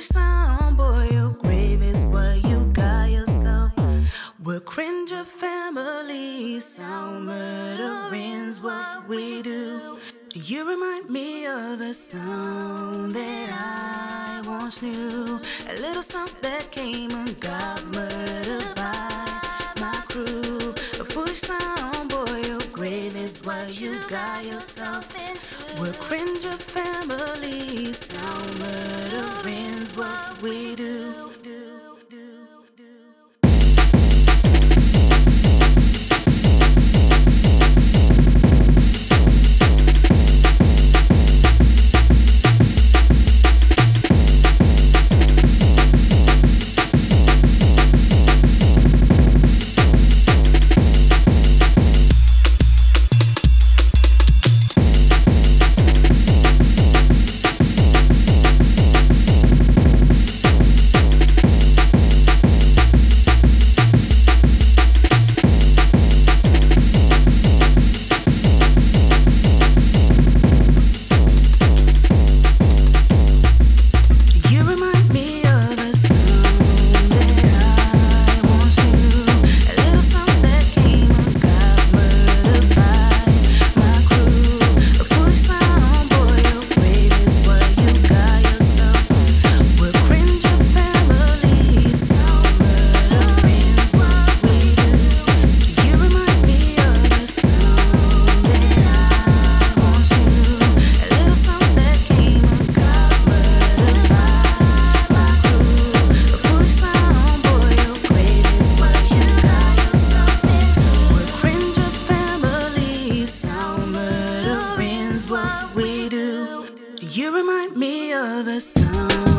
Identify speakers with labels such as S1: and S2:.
S1: foolish sound, boy, your grave is what you got yourself. We're cringer family, sound murdering's what we do. You remind me of a sound that I once knew. A little sound that came and got murdered by my crew. A foolish sound, boy, your grave is what you got yourself into. We're cringer family, sound murdering's what we do. You remind me of a song.